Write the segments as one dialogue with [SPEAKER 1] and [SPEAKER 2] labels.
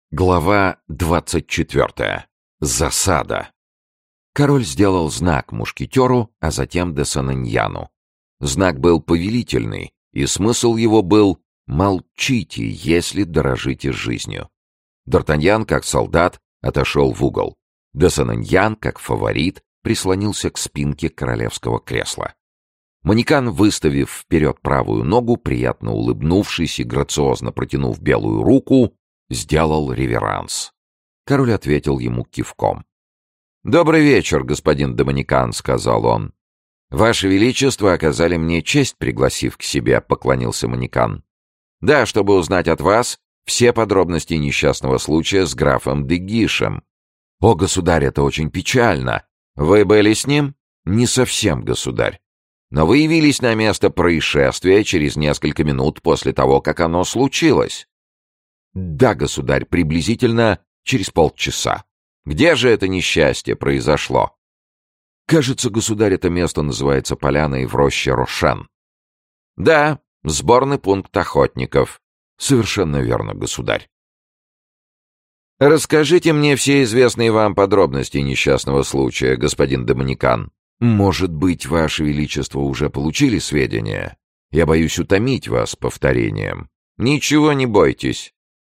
[SPEAKER 1] Глава 24. Засада. Король сделал знак мушкетеру, а затем де Сананьяну. Знак был повелительный, и смысл его был «молчите, если дорожите жизнью». Д'Артаньян, как солдат, отошел в угол. Де Сананьян, как фаворит, прислонился к спинке королевского кресла. Манекан, выставив вперед правую ногу, приятно улыбнувшись и грациозно протянув белую руку, сделал реверанс. Король ответил ему кивком. «Добрый вечер, господин Доминикан», — сказал он. «Ваше Величество оказали мне честь, пригласив к себе», — поклонился Манекан. «Да, чтобы узнать от вас все подробности несчастного случая с графом де Гишем». «О, государь, это очень печально. Вы были с ним?» «Не совсем, государь. Но вы явились на место происшествия через несколько минут после того, как оно случилось». «Да, государь, приблизительно через полчаса». «Где же это несчастье произошло?» «Кажется, государь, это место называется поляной в роще Рошен». «Да, сборный пункт охотников». «Совершенно верно, государь». «Расскажите мне все известные вам подробности несчастного случая, господин Доминикан». «Может быть, ваше величество уже получили сведения? Я боюсь утомить вас повторением». «Ничего не бойтесь».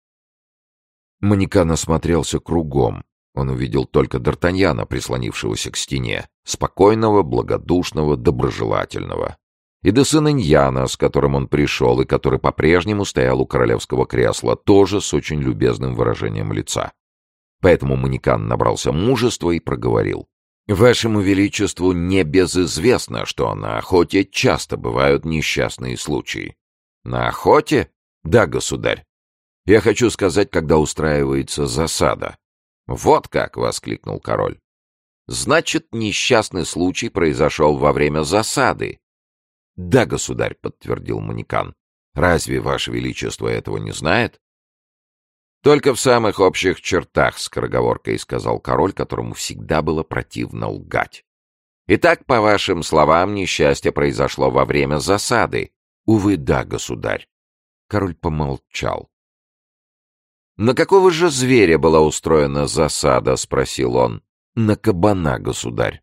[SPEAKER 1] Манекан осмотрелся кругом. Он увидел только Д'Артаньяна, прислонившегося к стене, спокойного, благодушного, доброжелательного. И де Сананьяна, с которым он пришел, и который по-прежнему стоял у королевского кресла, тоже с очень любезным выражением лица. Поэтому Манекан набрался мужества и проговорил. «Вашему Величеству небезызвестно, что на охоте часто бывают несчастные случаи». «На охоте?» «Да, государь. Я хочу сказать, когда устраивается засада». «Вот как!» — воскликнул король. «Значит, несчастный случай произошел во время засады». «Да, государь», — подтвердил Манекан. «Разве ваше величество этого не знает?» «Только в самых общих чертах», — скороговоркой сказал король, которому всегда было противно лгать. «Итак, по вашим словам, несчастье произошло во время засады». «Увы, да, государь». Король помолчал. «На какого же зверя была устроена засада?» — спросил он. «На кабана, государь».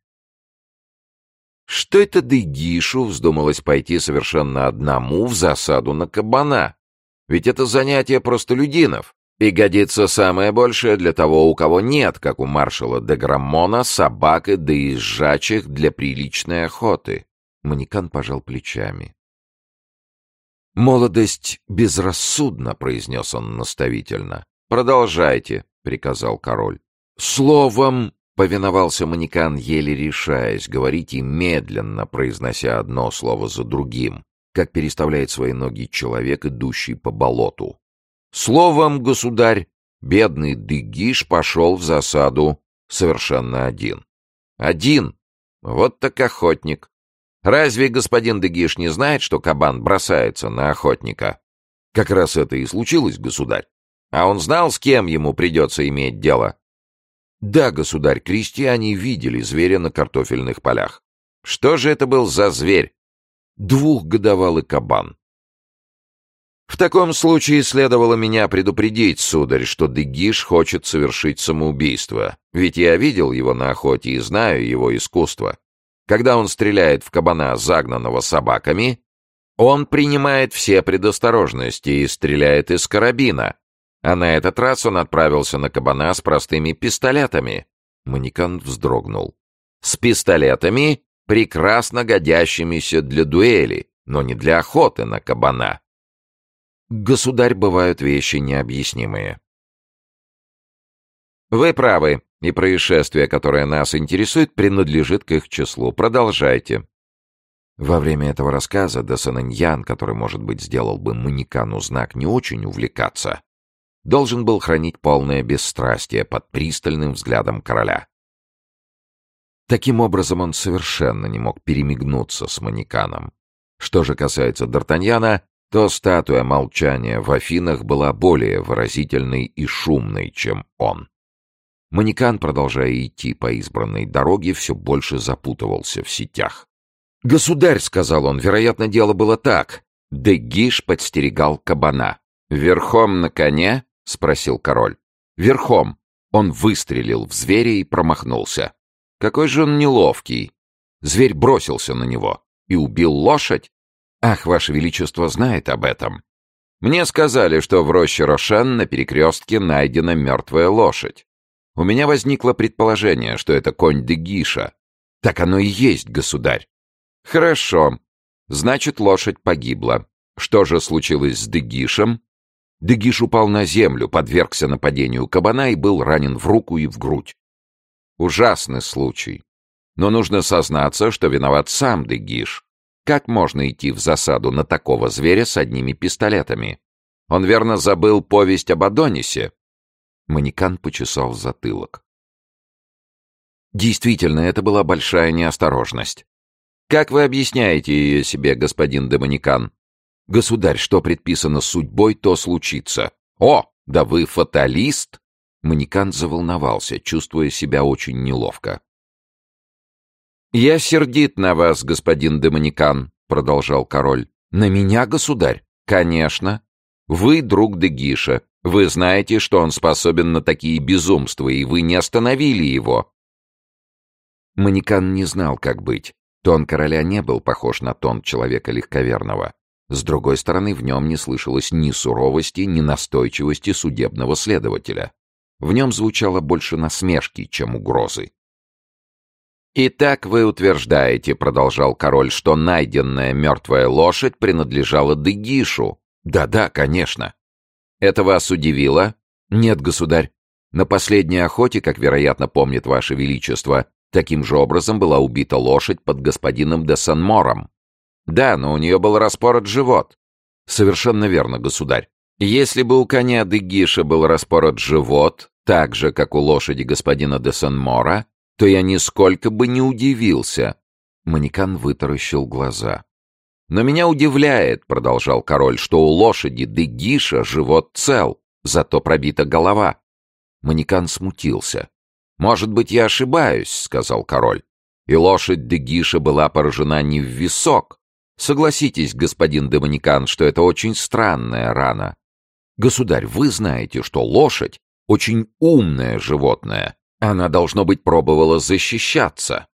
[SPEAKER 1] Что это де Гишу вздумалось пойти совершенно одному в засаду на кабана? Ведь это занятие простолюдинов, и годится самое большее для того, у кого нет, как у маршала де Граммона, собак и доезжачих для приличной охоты. Манекан пожал плечами. «Молодость безрассудна», — произнес он наставительно. «Продолжайте», — приказал король. «Словом», — повиновался Манекан, еле решаясь говорить и медленно произнося одно слово за другим, как переставляет свои ноги человек, идущий по болоту. «Словом, государь, бедный де Гиш пошел в засаду совершенно один». «Один? Вот так охотник. Разве господин де Гиш не знает, что кабан бросается на охотника?» «Как раз это и случилось, государь». «А он знал, с кем ему придется иметь дело?» «Да, государь, крестьяне видели зверя на картофельных полях». «Что же это был за зверь?» «Двухгодовалый кабан». «В таком случае следовало меня предупредить, сударь, что де Гиш хочет совершить самоубийство, ведь я видел его на охоте и знаю его искусство. Когда он стреляет в кабана, загнанного собаками, он принимает все предосторожности и стреляет из карабина. А на этот раз он отправился на кабана с простыми пистолетами». Манекан вздрогнул. «С пистолетами, прекрасно годящимися для дуэли, но не для охоты на кабана». «Государь, бывают вещи необъяснимые». «Вы правы, и происшествие, которое нас интересует, принадлежит к их числу. Продолжайте». Во время этого рассказа де Сананьян, который, может быть, сделал бы Манекану знак не очень увлекаться, должен был хранить полное бесстрастие под пристальным взглядом короля. Таким образом, он совершенно не мог перемигнуться с Манеканом. Что же касается Д'Артаньяна, то статуя молчания в Афинах была более выразительной и шумной, чем он. Манекан, продолжая идти по избранной дороге, все больше запутывался в сетях. «Государь», — сказал он, — «вероятно, дело было так. Де Гиш подстерегал кабана». «Верхом на коне?» — спросил король. Верхом. Он выстрелил в зверя и промахнулся. Какой же он неловкий. Зверь бросился на него и убил лошадь. Ах, Ваше Величество знает об этом. Мне сказали, что в роще Рошен на перекрестке найдена мертвая лошадь. У меня возникло предположение, что это конь де Гиша. Так оно и есть, государь. Хорошо. Значит, лошадь погибла. Что же случилось с де Гишем? Де Гиш упал на землю, подвергся нападению кабана и был ранен в руку и в грудь. Ужасный случай. Но нужно сознаться, что виноват сам де Гиш. Как можно идти в засаду на такого зверя с одними пистолетами? Он верно забыл повесть об Адонисе. Манекан почесал затылок. Действительно, это была большая неосторожность. Как вы объясняете ее себе, господин де Манекан? Государь, что предписано судьбой, то случится. О, да вы фаталист! Манекан заволновался, чувствуя себя очень неловко. «Я сердит на вас, господин де Манекан», — продолжал король. «На меня, государь? Конечно. Вы друг де Гиша. Вы знаете, что он способен на такие безумства, и вы не остановили его». Манекан не знал, как быть. Тон короля не был похож на тон человека легковерного. С другой стороны, в нем не слышалось ни суровости, ни настойчивости судебного следователя. В нем звучало больше насмешки, чем угрозы. «Итак вы утверждаете, — продолжал король, — что найденная мертвая лошадь принадлежала де Гишу?» «Да-да, конечно». «Это вас удивило?» «Нет, государь. На последней охоте, как, вероятно, помнит Ваше Величество, таким же образом была убита лошадь под господином де Сен-Мором». «Да, но у нее был распорот живот». «Совершенно верно, государь. Если бы у коня де Гиша был распорот живот, так же, как у лошади господина де Сен-Мора, то я нисколько бы не удивился». Манекан вытаращил глаза. «Но меня удивляет, — продолжал король, — что у лошади де Гиша живот цел, зато пробита голова». Манекан смутился. «Может быть, я ошибаюсь, — сказал король, — и лошадь де Гиша была поражена не в висок. Согласитесь, господин де Манекан, что это очень странная рана. Государь, вы знаете, что лошадь — очень умное животное. Она, должно быть, пробовала защищаться.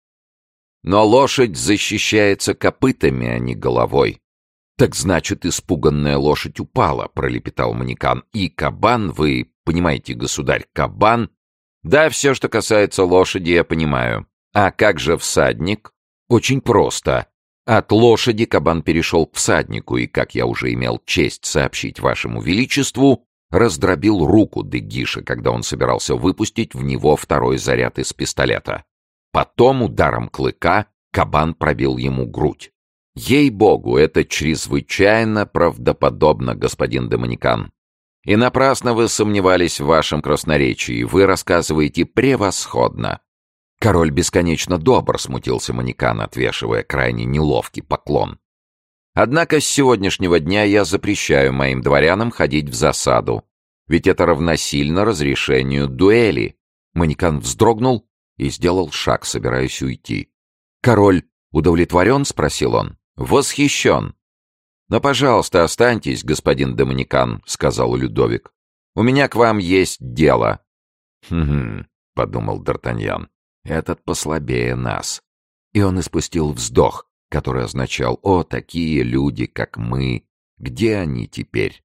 [SPEAKER 1] Но лошадь защищается копытами, а не головой». «Так значит, испуганная лошадь упала», — пролепетал Манекан. «И кабан, вы понимаете, государь, кабан...» «Да, все, что касается лошади, я понимаю. А как же всадник?» «Очень просто. От лошади кабан перешел к всаднику, и, как я уже имел честь сообщить Вашему Величеству, раздробил руку де Гиша, когда он собирался выпустить в него второй заряд из пистолета. Потом ударом клыка кабан пробил ему грудь. Ей-богу, это чрезвычайно правдоподобно, господин де Манекан. И напрасно вы сомневались в вашем красноречии, вы рассказываете превосходно». «Король бесконечно добр», — смутился Манекан, отвешивая крайне неловкий поклон. «Однако с сегодняшнего дня я запрещаю моим дворянам ходить в засаду, ведь это равносильно разрешению дуэли». Манекан вздрогнул и сделал шаг, собираясь уйти. «Король удовлетворен?» — спросил он. «Восхищен». «Но, пожалуйста, останьтесь, господин де Манекан», — сказал Людовик. «У меня к вам есть дело». «Хм-хм», — подумал Д'Артаньян, — «этот послабее нас». И он испустил вздох, который означал: «О, такие люди, как мы! Где они теперь?»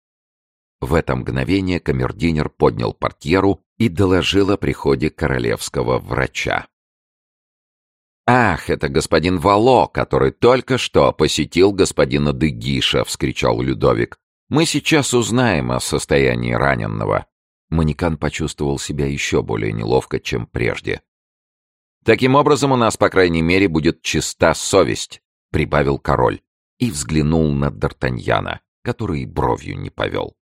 [SPEAKER 1] В это мгновение камердинер поднял портьеру и доложил о приходе королевского врача. «Ах, это господин Вало, который только что посетил господина де Гиша!» — вскричал Людовик. «Мы сейчас узнаем о состоянии раненого». Манекан почувствовал себя еще более неловко, чем прежде. «Таким образом, у нас, по крайней мере, будет чиста совесть», — прибавил король и взглянул на Д'Артаньяна, который и бровью не повел.